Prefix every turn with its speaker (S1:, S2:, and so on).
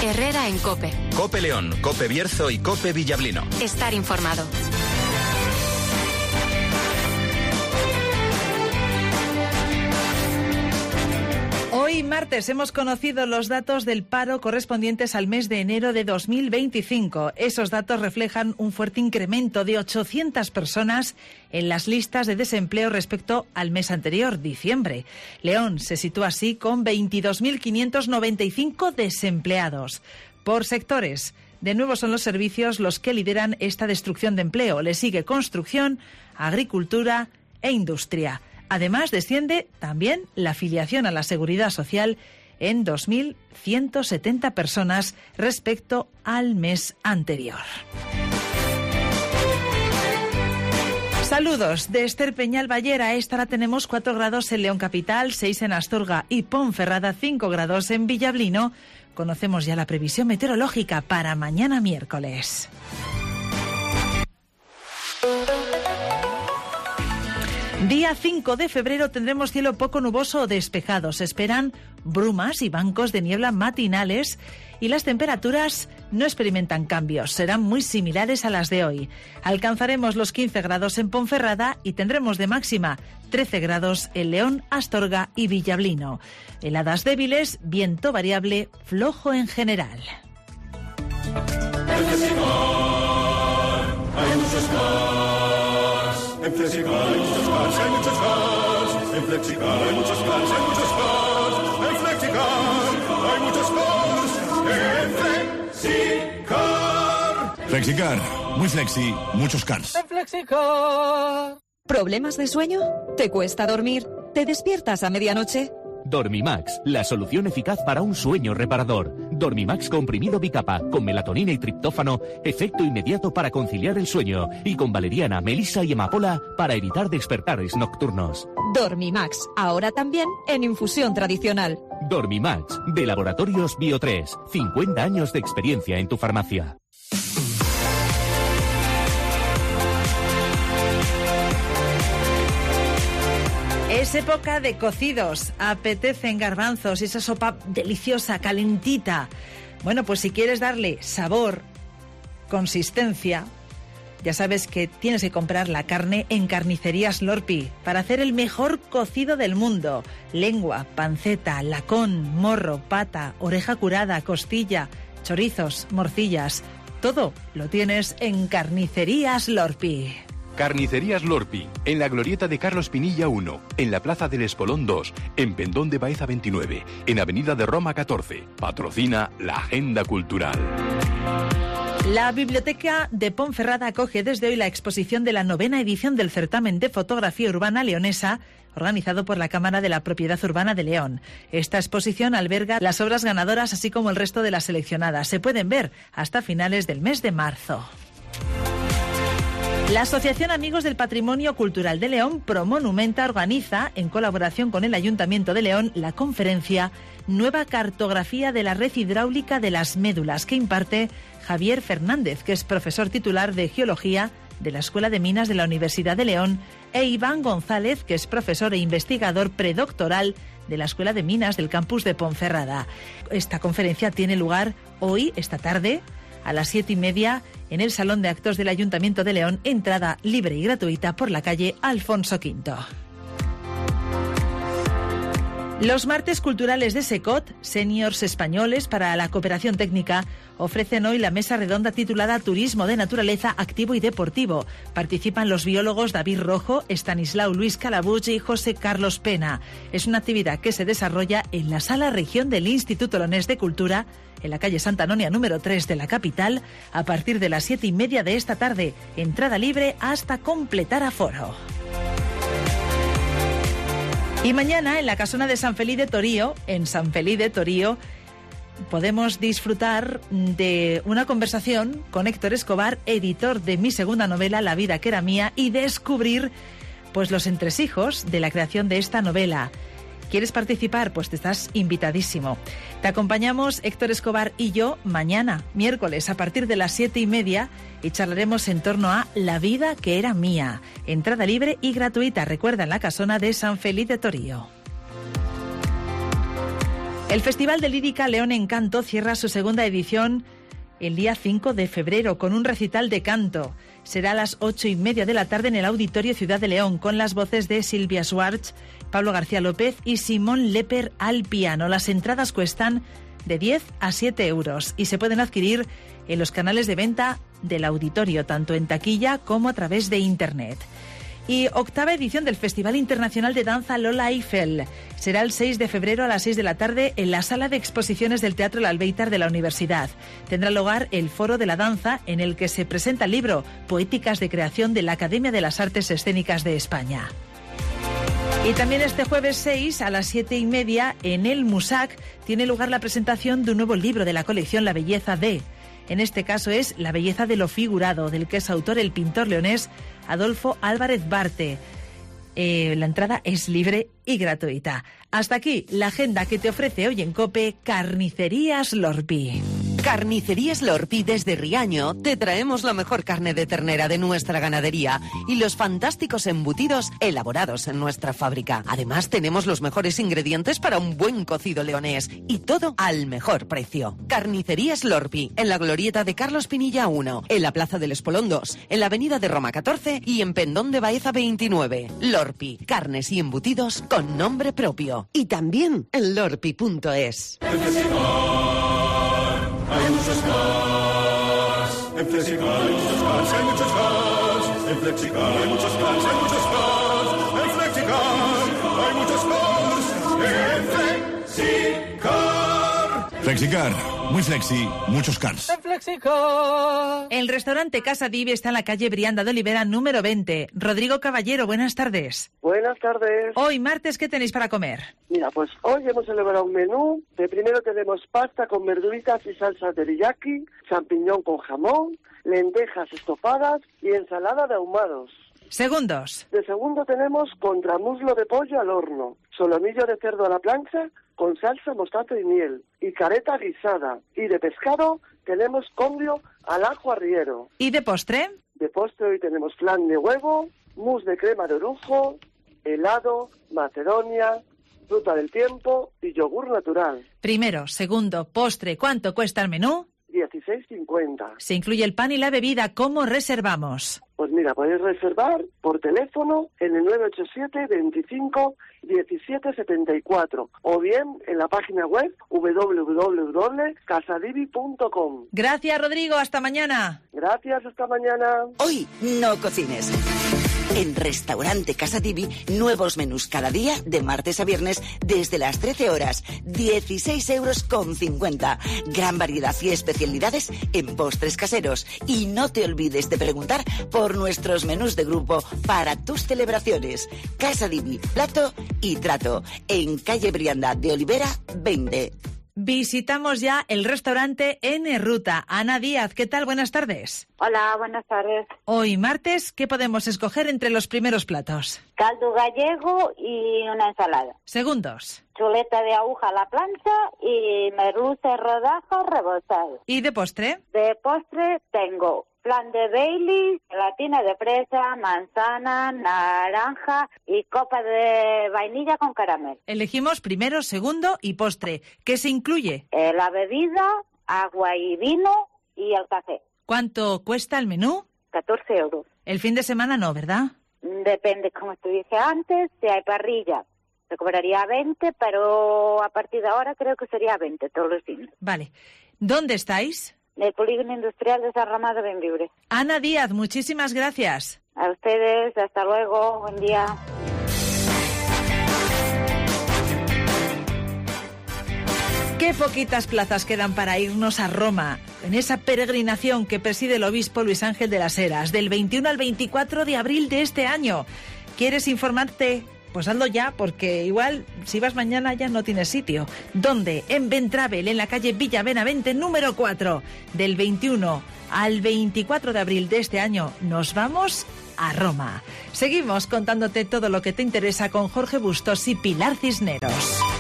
S1: Herrera en COPE.
S2: COPE León, COPE Bierzo y COPE Villablino.
S1: Estar informado.
S3: Hoy martes hemos conocido los datos del paro correspondientes al mes de enero de 2025. Esos datos reflejan un fuerte incremento de 800 personas en las listas de desempleo respecto al mes anterior, diciembre. León se sitúa así con 22.595 desempleados. Por sectores, de nuevo son los servicios los que lideran esta destrucción de empleo. Le sigue construcción, agricultura e industria. Además, desciende también la afiliación a la Seguridad Social en 2.170 personas respecto al mes anterior. Saludos de Esther Peñalbayer. A esta hora tenemos 4 grados en León Capital, 6 en Astorga y Ponferrada, 5 grados en Villablino. Conocemos ya la previsión meteorológica para mañana miércoles. Día 5 de febrero tendremos cielo poco nuboso o despejado. Se esperan brumas y bancos de niebla matinales y las temperaturas no experimentan cambios. Serán muy similares a las de hoy. Alcanzaremos los 15 grados en Ponferrada y tendremos de máxima 13 grados en León, Astorga y Villablino. Heladas débiles, viento variable, flojo en general.
S4: En Flexicar hay muchos cars, hay muchos cars. En Flexicar hay muchos cars, hay muchos cars. En Flexicar hay muchos cars. En Flexicar.
S5: Flexicar, muy flexi, muchos cars.
S6: En Flexicar. ¿Problemas de sueño? ¿Te cuesta dormir? ¿Te despiertas a medianoche?
S7: Dormimax, la solución eficaz para un sueño reparador. Dormimax comprimido bicapa, con melatonina y triptófano, efecto inmediato para conciliar el sueño, y con valeriana, melisa y amapola para evitar despertares nocturnos.
S6: Dormimax, ahora también en infusión tradicional.
S7: Dormimax, de Laboratorios Bio3, 50 años de experiencia en tu farmacia.
S3: Es época de cocidos, apetecen garbanzos y esa sopa deliciosa, calentita. Bueno, pues si quieres darle sabor, consistencia, ya sabes que tienes que comprar la carne en Carnicerías Lorpi para hacer el mejor cocido del mundo. Lengua, panceta, lacón, morro, pata, oreja curada, costilla, chorizos, morcillas. Todo lo tienes en Carnicerías Lorpi.
S8: Carnicerías Lorpi, en la glorieta de Carlos Pinilla 1, en la Plaza del Espolón 2, en Pendón de Baeza 29, en Avenida de Roma 14. Patrocina la Agenda Cultural.
S3: La Biblioteca de Ponferrada acoge desde hoy la exposición de la 9ª edición del certamen de fotografía urbana leonesa, organizado por la Cámara de la Propiedad Urbana de León. Esta exposición alberga las obras ganadoras, así como el resto de las seleccionadas. Se pueden ver hasta finales del mes de marzo. La Asociación Amigos del Patrimonio Cultural de León, Promonumenta, organiza, en colaboración con el Ayuntamiento de León, la conferencia Nueva Cartografía de la Red Hidráulica de las Médulas, que imparte Javier Fernández, que es profesor titular de Geología de la Escuela de Minas de la Universidad de León, e Iván González, que es profesor e investigador predoctoral de la Escuela de Minas del campus de Ponferrada. Esta conferencia tiene lugar hoy, esta tarde, a las 7:30 en el Salón de Actos del Ayuntamiento de León, entrada libre y gratuita por la calle Alfonso V. Los martes culturales de SECOT, Seniors Españoles para la Cooperación Técnica, ofrecen hoy la mesa redonda titulada Turismo de Naturaleza Activo y Deportivo. Participan los biólogos David Rojo, Estanislao Luis Calabuch y José Carlos Pena. Es una actividad que se desarrolla en la Sala Región del Instituto Leonés de Cultura, en la calle Santa Anonia número 3 de la capital, a partir de las 7:30 de esta tarde. Entrada libre hasta completar aforo. Y mañana en la casona de San Feliu de Torío, en San Feliu de Torío, podemos disfrutar de una conversación con Héctor Escobar, editor de mi segunda novela, La vida que era mía, y descubrir pues los entresijos de la creación de esta novela. ¿Quieres participar? Pues te estás invitadísimo. Te acompañamos Héctor Escobar y yo mañana, miércoles, a partir de las 7:30, y charlaremos en torno a La vida que era mía. Entrada libre y gratuita, recuerda, en la casona de San Feliu de Torío. El Festival de Lírica León Encanto cierra su segunda edición el día 5 de febrero con un recital de canto. Será a las 8:30 de la tarde en el Auditorio Ciudad de León, con las voces de Silvia Schwartz, Pablo García López y Simón Leper al piano. Las entradas cuestan de 10 a 7 euros y se pueden adquirir en los canales de venta del auditorio, tanto en taquilla como a través de Internet. Y octava edición del Festival Internacional de Danza Lola Eiffel. Será el 6 de febrero a las 6 de la tarde en la Sala de Exposiciones del Teatro El Albéitar de la Universidad. Tendrá lugar el Foro de la Danza, en el que se presenta el libro Poéticas de Creación de la Academia de las Artes Escénicas de España. Y también este jueves 6 a las 7:30 en el Musac tiene lugar la presentación de un nuevo libro de la colección La Belleza de... En este caso es La Belleza de lo Figurado, del que es autor el pintor leonés Adolfo Álvarez Barte. La entrada es libre y gratuita. Hasta aquí la agenda que te ofrece hoy en COPE Carnicerías Lorpi.
S9: Carnicerías Lorpi desde Riaño te traemos la mejor carne de ternera de nuestra ganadería y los fantásticos embutidos elaborados en nuestra fábrica. Además tenemos los mejores ingredientes para un buen cocido leonés y todo al mejor precio. Carnicerías Lorpi, en la glorieta de Carlos Pinilla 1, en la Plaza del Espolón 2, en la Avenida de Roma 14 y en Pendón de Baeza 29. Lorpi, carnes y embutidos con nombre propio. Y también en lorpi.es.
S4: Hay muchos cars. En Flexicar hay muchos cars, hay muchos cars. En Flexicar hay muchos cars, hay muchos cars. En Flexicar hay muchos cars. En Flexicar.
S5: Flexicar, muy flexi, muchos cars.
S10: En Flexicar.
S3: El restaurante Casa Divi está en la calle Brianda de Olivera, número 20. Rodrigo Caballero, buenas tardes.
S11: Buenas tardes.
S3: Hoy, martes, ¿qué tenéis para comer?
S11: Mira, pues hoy hemos elaborado un menú. De primero tenemos pasta con verduritas y salsa teriyaki, champiñón con jamón, lentejas estofadas y ensalada de ahumados.
S3: Segundos.
S11: De segundo tenemos contramuslo de pollo al horno, solomillo de cerdo a la plancha con salsa, mostaza y miel, y careta guisada. Y de pescado tenemos congrio al ajo arriero.
S3: ¿Y de postre?
S11: De postre hoy tenemos flan de huevo, mousse de crema de orujo, helado, macedonia, fruta del tiempo y yogur natural.
S3: Primero, segundo, postre. ¿Cuánto cuesta el menú?
S11: 16,50.
S3: Se incluye el pan y la bebida. ¿Cómo reservamos?
S11: Pues mira, podéis reservar por teléfono en el 987 25 17 74 o bien en la página web www.casadivi.com.
S3: Gracias, Rodrigo. Hasta mañana.
S11: Gracias, hasta mañana.
S9: Hoy no cocines. En Restaurante Casa Divi, nuevos menús cada día, de martes a viernes, desde las 13 horas. 16,50 €. Gran variedad y especialidades en postres caseros. Y no te olvides de preguntar por nuestros menús de grupo para tus celebraciones. Casa Divi, plato y trato. En calle Brianda de Olivera, 20.
S3: Visitamos ya el restaurante N Ruta. Ana Díaz, ¿qué tal? Buenas tardes.
S12: Hola, buenas tardes.
S3: Hoy, martes, ¿qué podemos escoger entre los primeros platos?
S12: Caldo gallego y una ensalada.
S3: Segundos.
S12: Chuleta de aguja a la plancha y merluza en rodajas rebozado.
S3: ¿Y de postre?
S12: De postre tengo flan de Bailey, gelatina de fresa, manzana, naranja y copa de vainilla con caramelo.
S3: Elegimos primero, segundo y postre. ¿Qué se incluye?
S12: La bebida, agua y vino y el café.
S3: ¿Cuánto cuesta el menú?
S12: 14 €.
S3: El fin de semana no, ¿verdad?
S12: Depende, como te dije antes, si hay parrilla. Se cobraría 20, pero a partir de ahora creo que sería 20 todos los días.
S3: Vale. ¿Dónde estáis?
S12: Del Polígono Industrial de San Román de Bembibre.
S3: Ana Díaz, muchísimas gracias.
S12: A ustedes, hasta luego, buen día.
S3: Qué poquitas plazas quedan para irnos a Roma, en esa peregrinación que preside el obispo Luis Ángel de las Heras, del 21 al 24 de abril de este año. ¿Quieres informarte? Pues hazlo ya, porque igual si vas mañana ya no tienes sitio. ¿Dónde? En Bentravel, en la calle Villa Benavente, número 4. Del 21 al 24 de abril de este año nos vamos a Roma. Seguimos contándote todo lo que te interesa con Jorge Bustos y Pilar Cisneros.